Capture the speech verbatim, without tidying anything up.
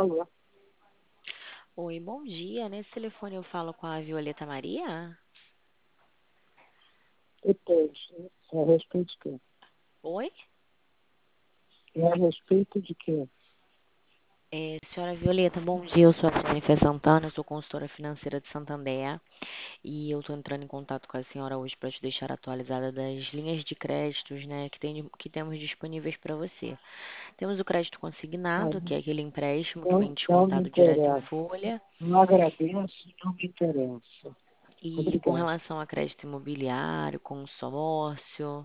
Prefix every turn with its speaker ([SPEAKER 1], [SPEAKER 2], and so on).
[SPEAKER 1] Alô?
[SPEAKER 2] Oi, bom dia. Nesse telefone eu falo com a Violeta Maria?
[SPEAKER 1] Depois, né? É a respeito de quê?
[SPEAKER 2] Oi?
[SPEAKER 1] É a respeito de quê?
[SPEAKER 2] É, senhora Violeta, bom dia. Eu sou a Jennifer Santana, eu sou consultora financeira de Santander e eu estou entrando em contato com a senhora hoje para te deixar atualizada das linhas de créditos, né, que, tem, que temos disponíveis para você. Temos o crédito consignado,
[SPEAKER 1] Não,
[SPEAKER 2] que é aquele empréstimo que vem
[SPEAKER 1] não, não me
[SPEAKER 2] descontado direto em
[SPEAKER 1] interessa.
[SPEAKER 2] folha,
[SPEAKER 1] Não agradeço, não me interessa.
[SPEAKER 2] e com
[SPEAKER 1] Obrigado.
[SPEAKER 2] relação a crédito imobiliário, consórcio.